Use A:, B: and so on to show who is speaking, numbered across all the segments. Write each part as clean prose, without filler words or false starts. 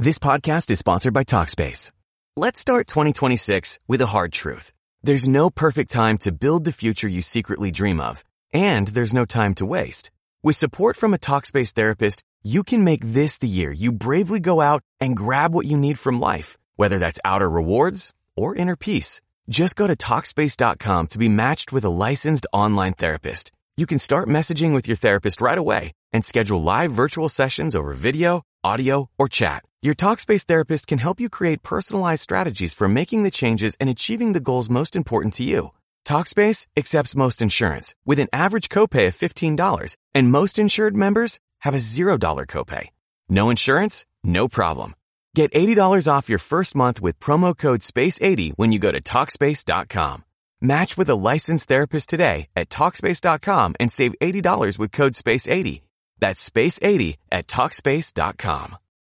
A: This podcast is sponsored by Talkspace. Let's start 2026 with a hard truth. There's no perfect time to build the future you secretly dream of, and there's no time to waste. With support from a Talkspace therapist, you can make this the year you bravely go out and grab what you need from life, whether that's outer rewards or inner peace. Just go to Talkspace.com to be matched with a licensed online therapist. You can start messaging with your therapist right away and schedule live virtual sessions over video, audio, or chat. Your Talkspace therapist can help you create personalized strategies for making the changes and achieving the goals most important to you. Talkspace accepts most insurance with an average copay of $15, and most insured members have a $0 copay. No insurance? No problem. Get $80 off your first month with promo code SPACE80 when you go to Talkspace.com. Match with a licensed therapist today at Talkspace.com and save $80 with code SPACE80. That's SPACE80 at Talkspace.com.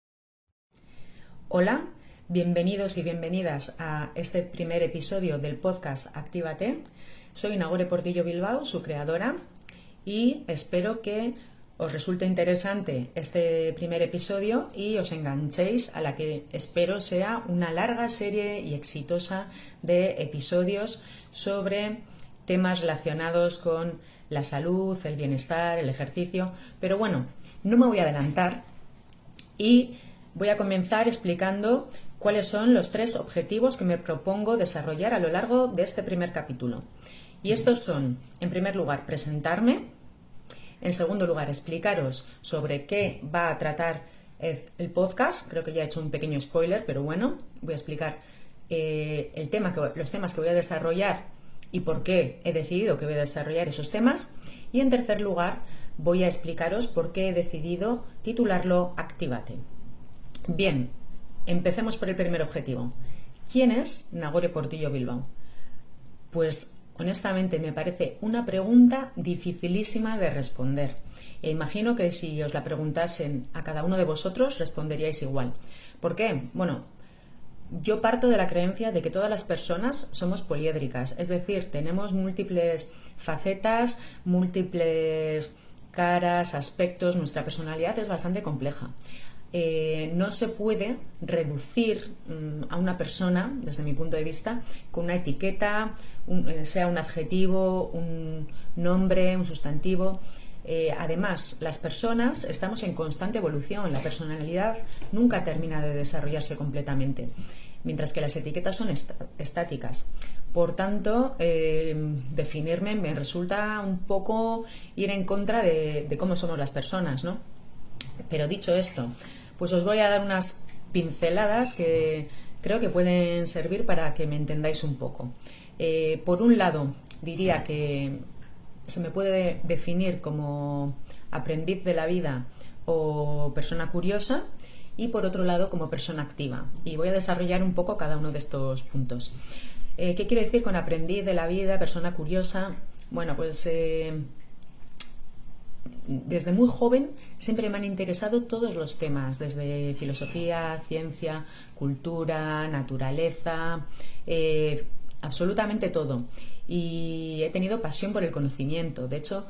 B: Hola, bienvenidos y bienvenidas a este primer episodio del podcast Actívate. Soy Nagore Portillo Bilbao, su creadora, y espero que os resulte interesante este primer episodio y os enganchéis a la que espero sea una larga serie y exitosa de episodios sobre temas relacionados con la salud, el bienestar, el ejercicio. Pero bueno, no me voy a adelantar y voy a comenzar explicando cuáles son los 3 objetivos que me propongo desarrollar a lo largo de este primer capítulo. Y estos son, en primer lugar, presentarme. En segundo lugar, explicaros sobre qué va a tratar el podcast. Creo que ya he hecho un pequeño spoiler, pero bueno, voy a explicar los temas que voy a desarrollar y por qué he decidido que voy a desarrollar esos temas. Y en tercer lugar, voy a explicaros por qué he decidido titularlo Actívate. Bien, empecemos por el primer objetivo. ¿Quién es Nagore Portillo Bilbao? Pues honestamente me parece una pregunta dificilísima de responder. E imagino que si os la preguntasen a cada uno de vosotros responderíais igual. ¿Por qué? Bueno, yo parto de la creencia de que todas las personas somos poliédricas, es decir, tenemos múltiples facetas, múltiples caras, aspectos, nuestra personalidad es bastante compleja. No se puede reducir a una persona, desde mi punto de vista, con una etiqueta, sea un adjetivo, un nombre, un sustantivo. Además, las personas estamos en constante evolución, la personalidad nunca termina de desarrollarse completamente, mientras que las etiquetas son estáticas. Por tanto, definirme me resulta un poco ir en contra de cómo somos las personas, ¿no? Pero dicho esto, pues os voy a dar unas pinceladas que creo que pueden servir para que me entendáis un poco. Por un lado, diría que se me puede definir como aprendiz de la vida o persona curiosa, y por otro lado como persona activa. Y voy a desarrollar un poco cada uno de estos puntos. ¿Qué quiero decir con aprendiz de la vida, persona curiosa? Bueno, pues desde muy joven siempre me han interesado todos los temas, desde filosofía, ciencia, cultura, naturaleza, absolutamente todo. Y he tenido pasión por el conocimiento. De hecho,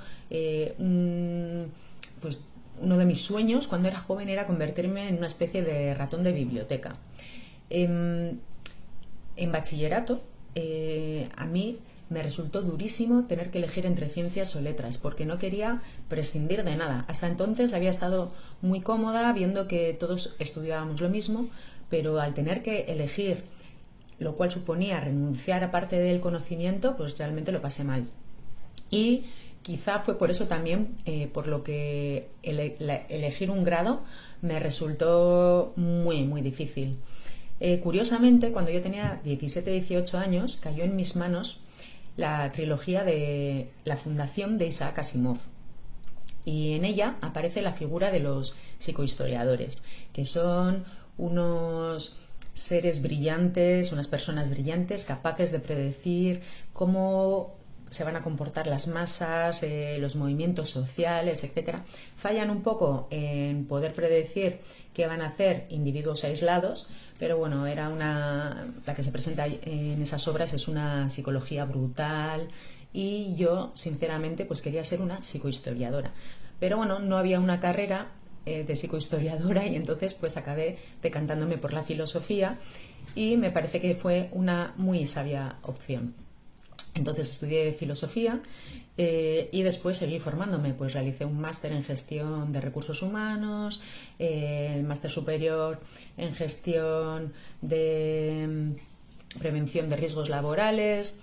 B: pues uno de mis sueños cuando era joven era convertirme en una especie de ratón de biblioteca. En bachillerato, a mí me resultó durísimo tener que elegir entre ciencias o letras, porque no quería prescindir de nada. Hasta entonces había estado muy cómoda viendo que todos estudiábamos lo mismo, pero al tener que elegir, lo cual suponía renunciar a parte del conocimiento, pues realmente lo pasé mal. Y quizá fue por eso también por lo que elegir un grado me resultó muy, muy difícil. Curiosamente, cuando yo tenía 17-18 años, cayó en mis manos la trilogía de la Fundación de Isaac Asimov. Y en ella aparece la figura de los psicohistoriadores, que son unos seres brillantes, unas personas brillantes capaces de predecir cómo se van a comportar las masas, los movimientos sociales, etc. Fallan un poco en poder predecir qué van a hacer individuos aislados, pero bueno, la que se presenta en esas obras es una psicología brutal, y yo sinceramente pues quería ser una psicohistoriadora. Pero bueno, no había una carrera de psicohistoriadora, y entonces pues acabé decantándome por la filosofía y me parece que fue una muy sabia opción. Entonces estudié filosofía y después seguí formándome, pues realicé un máster en gestión de recursos humanos, el máster superior en gestión de prevención de riesgos laborales.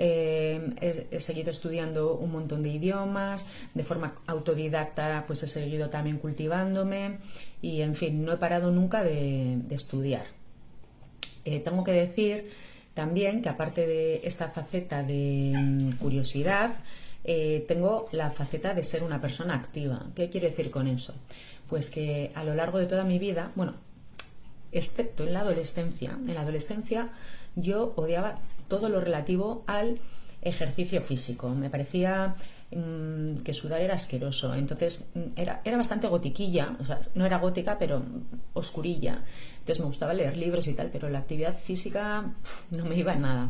B: He seguido estudiando un montón de idiomas, de forma autodidacta pues he seguido también cultivándome y en fin, no he parado nunca de estudiar. Tengo que decir también que aparte de esta faceta de curiosidad, tengo la faceta de ser una persona activa. ¿Qué quiero decir con eso? Pues que a lo largo de toda mi vida, bueno, excepto en la adolescencia yo odiaba todo lo relativo al ejercicio físico. Me parecía que sudar era asqueroso. Entonces era bastante gotiquilla, o sea, no era gótica, pero oscurilla. Entonces me gustaba leer libros y tal, pero la actividad física no me iba en nada.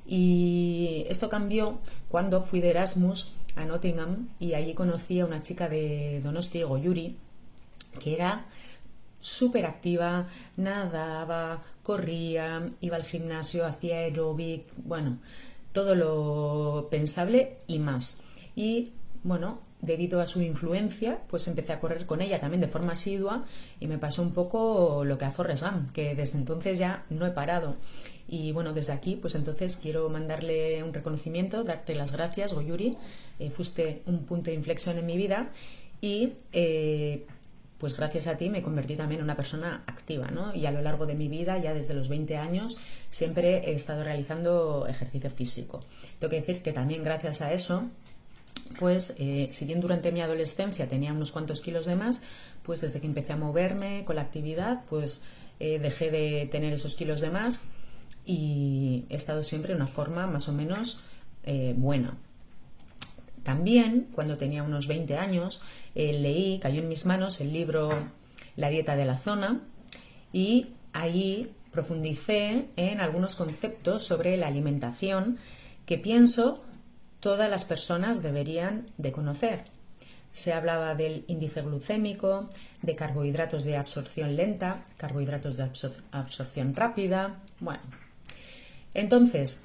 B: Y esto cambió cuando fui de Erasmus a Nottingham y allí conocí a una chica de Donosti, Goyuri, que era súper activa, nadaba, corría, iba al gimnasio, hacía aeróbic, bueno, todo lo pensable y más. Y bueno, debido a su influencia, pues empecé a correr con ella también de forma asidua y me pasó un poco lo que a Forrest Gump, que desde entonces ya no he parado. Y bueno, desde aquí, pues entonces quiero mandarle un reconocimiento, darte las gracias, Goyuri, fuiste un punto de inflexión en mi vida y pues gracias a ti me convertí también en una persona activa, ¿no? Y a lo largo de mi vida, ya desde los 20 años, siempre he estado realizando ejercicio físico. Tengo que decir que también gracias a eso, pues si bien durante mi adolescencia tenía unos cuantos kilos de más, pues desde que empecé a moverme con la actividad, pues dejé de tener esos kilos de más y he estado siempre en una forma más o menos buena. También, cuando tenía unos 20 años, cayó en mis manos el libro La dieta de la zona y ahí profundicé en algunos conceptos sobre la alimentación que pienso todas las personas deberían de conocer. Se hablaba del índice glucémico, de carbohidratos de absorción lenta, carbohidratos de absorción rápida. Bueno, entonces,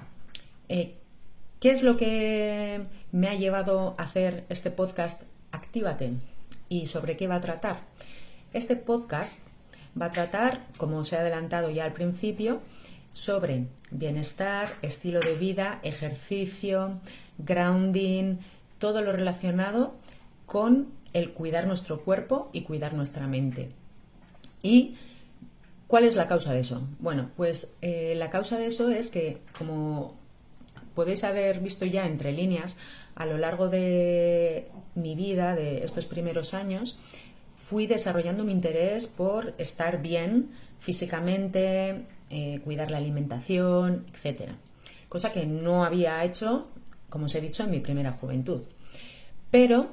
B: ¿qué es lo que me ha llevado a hacer este podcast Actívate? ¿Y sobre qué va a tratar? Este podcast va a tratar, como os he adelantado ya al principio, sobre bienestar, estilo de vida, ejercicio, grounding, todo lo relacionado con el cuidar nuestro cuerpo y cuidar nuestra mente. ¿Y cuál es la causa de eso? Bueno, pues la causa de eso es que, como podéis haber visto ya entre líneas, a lo largo de mi vida, de estos primeros años, fui desarrollando mi interés por estar bien físicamente, cuidar la alimentación, etc. Cosa que no había hecho, como os he dicho, en mi primera juventud. Pero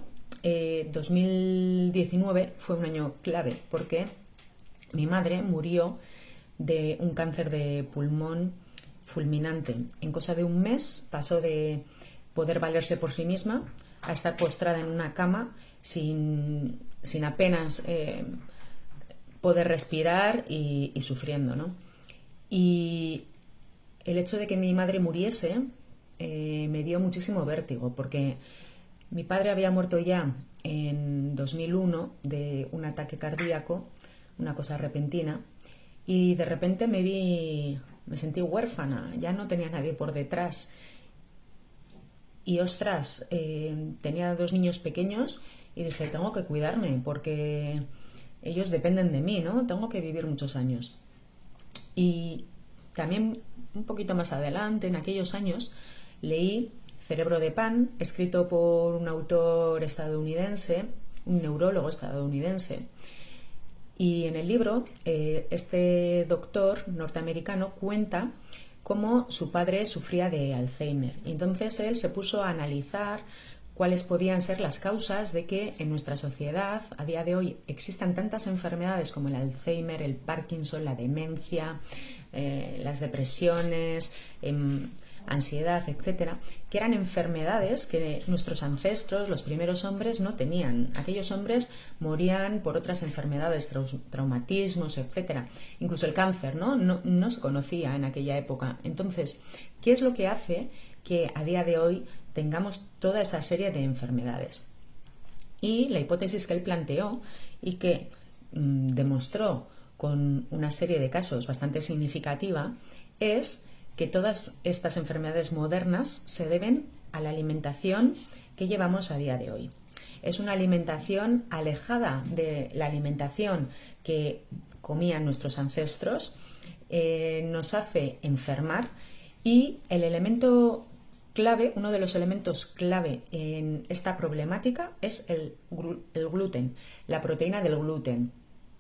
B: 2019 fue un año clave porque mi madre murió de un cáncer de pulmón fulminante. En cosa de un mes pasó de poder valerse por sí misma a estar postrada en una cama sin apenas poder respirar y sufriendo, ¿no? Y el hecho de que mi madre muriese me dio muchísimo vértigo porque mi padre había muerto ya en 2001 de un ataque cardíaco, una cosa repentina, y de repente me sentí huérfana, ya no tenía nadie por detrás. Y ostras, tenía 2 niños pequeños y dije, tengo que cuidarme porque ellos dependen de mí, ¿no? Tengo que vivir muchos años. Y también un poquito más adelante, en aquellos años, leí Cerebro de Pan, escrito por un autor estadounidense, un neurólogo estadounidense. Y en el libro, este doctor norteamericano cuenta cómo su padre sufría de Alzheimer. Y entonces él se puso a analizar cuáles podían ser las causas de que en nuestra sociedad a día de hoy existan tantas enfermedades como el Alzheimer, el Parkinson, la demencia, las depresiones, ansiedad, etcétera, que eran enfermedades que nuestros ancestros, los primeros hombres, no tenían. Aquellos hombres morían por otras enfermedades, traumatismos, etcétera. Incluso el cáncer, no se conocía en aquella época. Entonces, ¿qué es lo que hace que a día de hoy tengamos toda esa serie de enfermedades? Y la hipótesis que él planteó y que demostró con una serie de casos bastante significativa es que todas estas enfermedades modernas se deben a la alimentación que llevamos a día de hoy. Es una alimentación alejada de la alimentación que comían nuestros ancestros, nos hace enfermar y el elemento clave, uno de los elementos clave en esta problemática es el gluten, la proteína del gluten.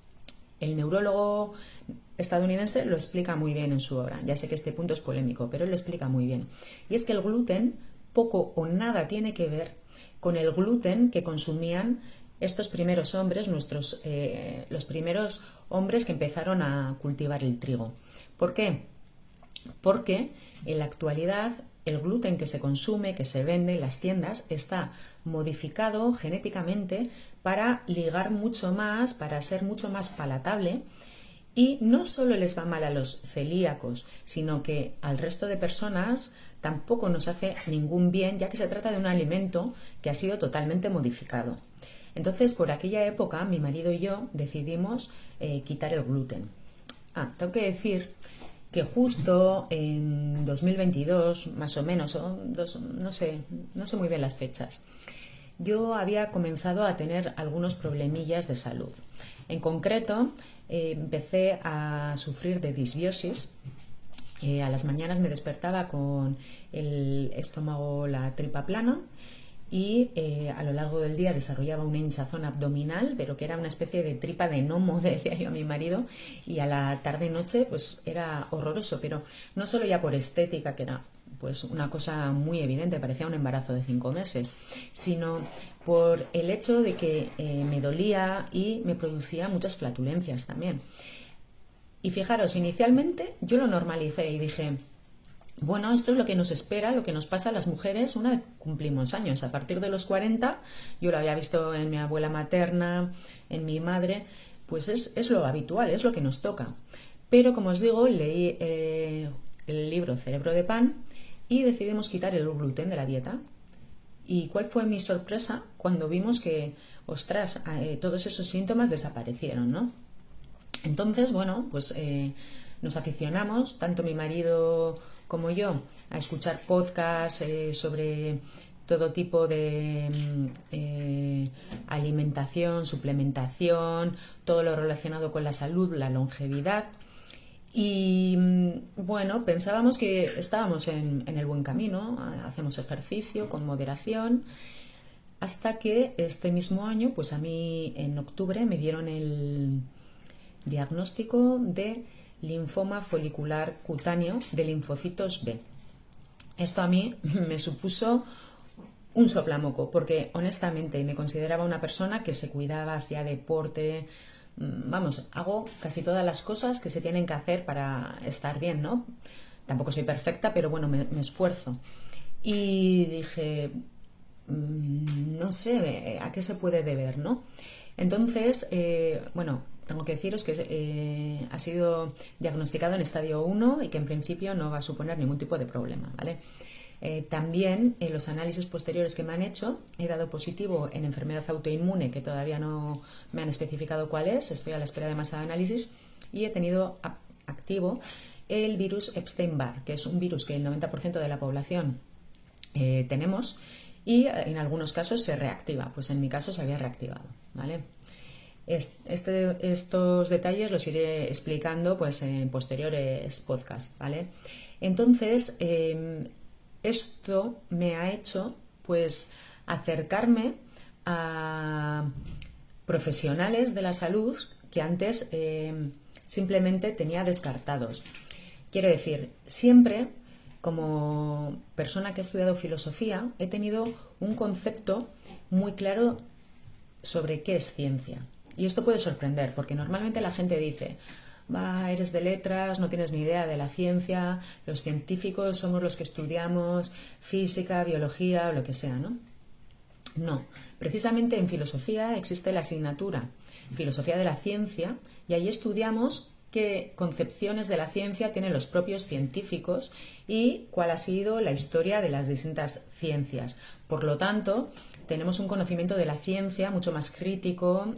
B: El neurólogo estadounidense lo explica muy bien en su obra. Ya sé que este punto es polémico, pero él lo explica muy bien. Y es que el gluten poco o nada tiene que ver con el gluten que consumían estos primeros hombres, los primeros hombres que empezaron a cultivar el trigo. ¿Por qué? Porque en la actualidad el gluten que se consume, que se vende en las tiendas, está modificado genéticamente para ligar mucho más, para ser mucho más palatable, y no solo les va mal a los celíacos, sino que al resto de personas tampoco nos hace ningún bien, ya que se trata de un alimento que ha sido totalmente modificado. Entonces, por aquella época, mi marido y yo decidimos quitar el gluten. Tengo que decir que justo en 2022, más o menos, no sé muy bien las fechas, yo había comenzado a tener algunos problemillas de salud. En concreto, empecé a sufrir de disbiosis. A las mañanas me despertaba con el estómago, la tripa plana, y a lo largo del día desarrollaba una hinchazón abdominal, pero que era una especie de tripa de gnomo, decía yo a mi marido, y a la tarde-noche pues era horroroso, pero no solo ya por estética, que era pues una cosa muy evidente, parecía un embarazo de 5 meses, sino por el hecho de que me dolía y me producía muchas flatulencias también. Y fijaros, inicialmente yo lo normalicé y dije, bueno, esto es lo que nos espera, lo que nos pasa a las mujeres una vez cumplimos años. A partir de los 40, yo lo había visto en mi abuela materna, en mi madre, pues es lo habitual, es lo que nos toca. Pero, como os digo, leí el libro Cerebro de Pan y decidimos quitar el gluten de la dieta. ¿Y cuál fue mi sorpresa cuando vimos que, ostras, todos esos síntomas desaparecieron, ¿no? Entonces, bueno, pues nos aficionamos, tanto mi marido como yo, a escuchar podcasts sobre todo tipo de alimentación, suplementación, todo lo relacionado con la salud, la longevidad. Y bueno, pensábamos que estábamos en el buen camino, hacemos ejercicio con moderación, hasta que este mismo año, pues a mí en octubre me dieron el diagnóstico de linfoma folicular cutáneo de linfocitos B. Esto a mí me supuso un soplamoco, porque honestamente me consideraba una persona que se cuidaba, hacía deporte, hago casi todas las cosas que se tienen que hacer para estar bien, ¿no? Tampoco soy perfecta, pero bueno, me esfuerzo. Y dije, no sé a qué se puede deber, ¿no? Entonces, tengo que deciros que ha sido diagnosticado en estadio 1 y que en principio no va a suponer ningún tipo de problema, ¿vale? También en los análisis posteriores que me han hecho he dado positivo en enfermedad autoinmune, que todavía no me han especificado cuál es, estoy a la espera de más análisis, y he tenido activo el virus Epstein-Barr, que es un virus que el 90% de la población tenemos y en algunos casos se reactiva, pues en mi caso se había reactivado, ¿vale? Estos detalles los iré explicando pues en posteriores podcasts, ¿vale? Entonces, esto me ha hecho pues acercarme a profesionales de la salud que antes simplemente tenía descartados. Quiero decir, siempre como persona que ha estudiado filosofía he tenido un concepto muy claro sobre qué es ciencia. Y esto puede sorprender, porque normalmente la gente dice, eres de letras, no tienes ni idea de la ciencia, los científicos somos los que estudiamos física, biología o lo que sea, ¿no? No, precisamente en filosofía existe la asignatura Filosofía de la Ciencia y ahí estudiamos qué concepciones de la ciencia tienen los propios científicos y cuál ha sido la historia de las distintas ciencias. Por lo tanto, tenemos un conocimiento de la ciencia mucho más crítico,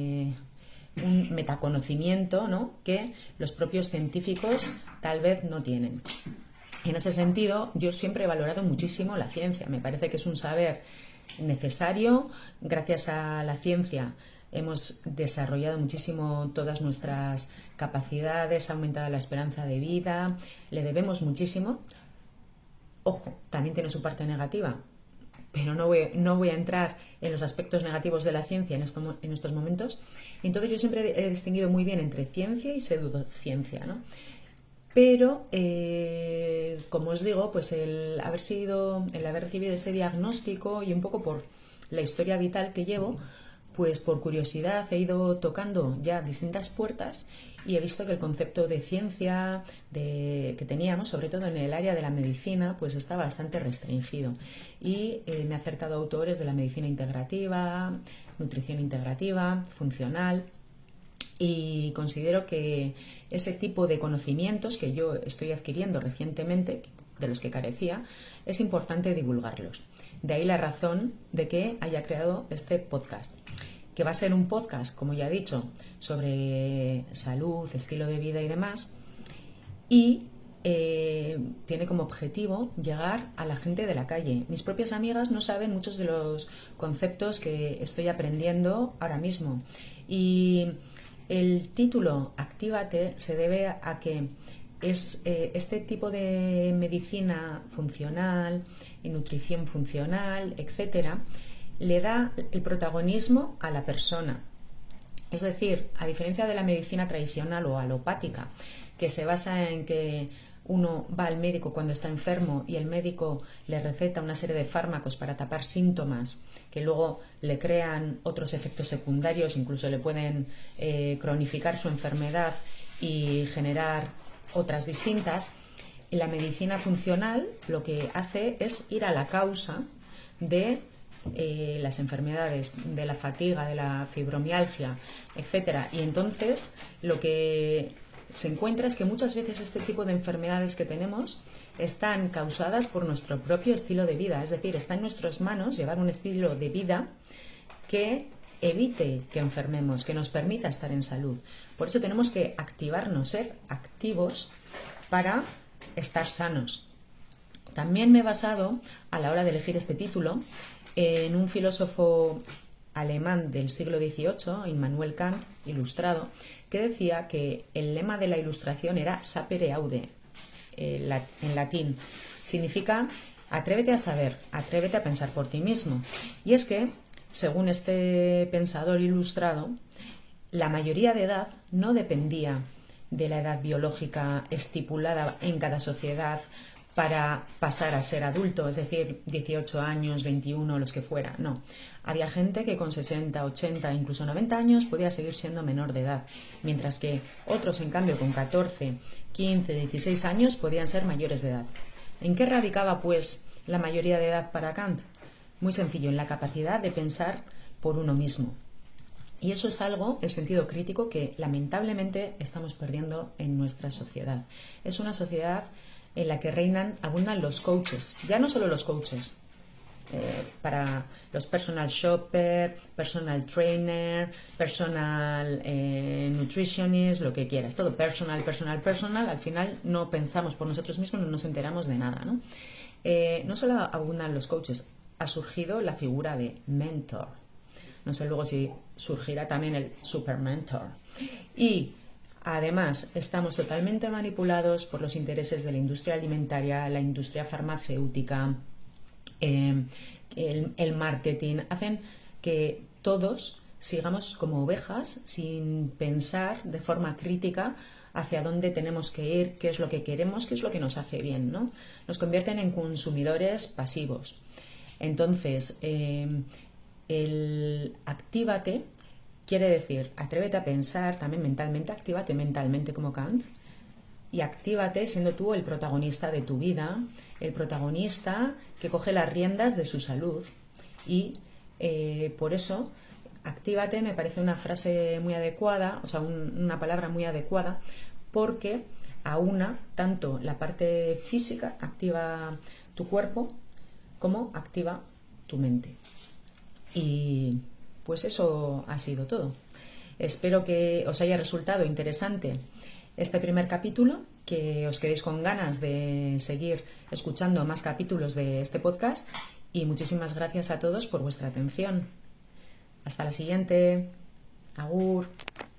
B: un metaconocimiento, ¿no?, que los propios científicos tal vez no tienen. En ese sentido, yo siempre he valorado muchísimo la ciencia. Me parece que es un saber necesario. Gracias a la ciencia hemos desarrollado muchísimo todas nuestras capacidades, ha aumentado la esperanza de vida, le debemos muchísimo. Ojo, también tiene su parte negativa, pero no voy a entrar en los aspectos negativos de la ciencia en estos momentos. Entonces yo siempre he distinguido muy bien entre ciencia y pseudociencia, ¿no? Pero, como os digo, pues el haber recibido este diagnóstico y un poco por la historia vital que llevo, pues por curiosidad he ido tocando ya distintas puertas y he visto que el concepto de ciencia que teníamos, sobre todo en el área de la medicina, pues está bastante restringido. Y me he acercado a autores de la medicina integrativa, nutrición integrativa, funcional, y considero que ese tipo de conocimientos que yo estoy adquiriendo recientemente, de los que carecía, es importante divulgarlos. De ahí la razón de que haya creado este podcast, que va a ser un podcast, como ya he dicho, sobre salud, estilo de vida y demás, y tiene como objetivo llegar a la gente de la calle. Mis propias amigas no saben muchos de los conceptos que estoy aprendiendo ahora mismo, y el título Actívate se debe a que es este tipo de medicina funcional, nutrición funcional, etcétera, le da el protagonismo a la persona. Es decir, a diferencia de la medicina tradicional o alopática, que se basa en que uno va al médico cuando está enfermo y el médico le receta una serie de fármacos para tapar síntomas que luego le crean otros efectos secundarios, incluso le pueden cronificar su enfermedad y generar otras distintas. La medicina funcional lo que hace es ir a la causa de las enfermedades, de la fatiga, de la fibromialgia, etcétera. Y entonces lo que se encuentra es que muchas veces este tipo de enfermedades que tenemos están causadas por nuestro propio estilo de vida, es decir, está en nuestras manos llevar un estilo de vida que evite que enfermemos, que nos permita estar en salud. Por eso tenemos que activarnos, ser activos para estar sanos. También me he basado, a la hora de elegir este título, en un filósofo alemán del siglo XVIII, Immanuel Kant, ilustrado, que decía que el lema de la Ilustración era sapere aude, en latín. Significa atrévete a saber, atrévete a pensar por ti mismo. Y es que, según este pensador ilustrado, la mayoría de edad no dependía de la edad biológica estipulada en cada sociedad para pasar a ser adulto, es decir, 18 años, 21, los que fuera. No, había gente que con 60, 80, incluso 90 años podía seguir siendo menor de edad, mientras que otros, en cambio, con 14, 15, 16 años podían ser mayores de edad. ¿En qué radicaba, pues, la mayoría de edad para Kant? Muy sencillo, en la capacidad de pensar por uno mismo. Y eso es algo, el sentido crítico, que lamentablemente estamos perdiendo en nuestra sociedad. Es una sociedad en la que abundan los coaches, ya no solo los coaches, para los personal shopper, personal trainer, personal nutritionist, lo que quieras, todo personal, al final no pensamos por nosotros mismos, no nos enteramos de nada, ¿no? No solo abundan los coaches, ha surgido la figura de mentor, no sé luego si surgirá también el super mentor, y además, estamos totalmente manipulados por los intereses de la industria alimentaria, la industria farmacéutica, el marketing. Hacen que todos sigamos como ovejas sin pensar de forma crítica hacia dónde tenemos que ir, qué es lo que queremos, qué es lo que nos hace bien, ¿no? Nos convierten en consumidores pasivos. Entonces, el Actívate Quiere decir, atrévete a pensar también mentalmente, actívate mentalmente como Kant y actívate siendo tú el protagonista de tu vida, el protagonista que coge las riendas de su salud. Y por eso, actívate me parece una frase muy adecuada, o sea, una palabra muy adecuada, porque aúna tanto la parte física, activa tu cuerpo, como activa tu mente. Y pues eso ha sido todo. Espero que os haya resultado interesante este primer capítulo, que os quedéis con ganas de seguir escuchando más capítulos de este podcast y muchísimas gracias a todos por vuestra atención. Hasta la siguiente. Agur.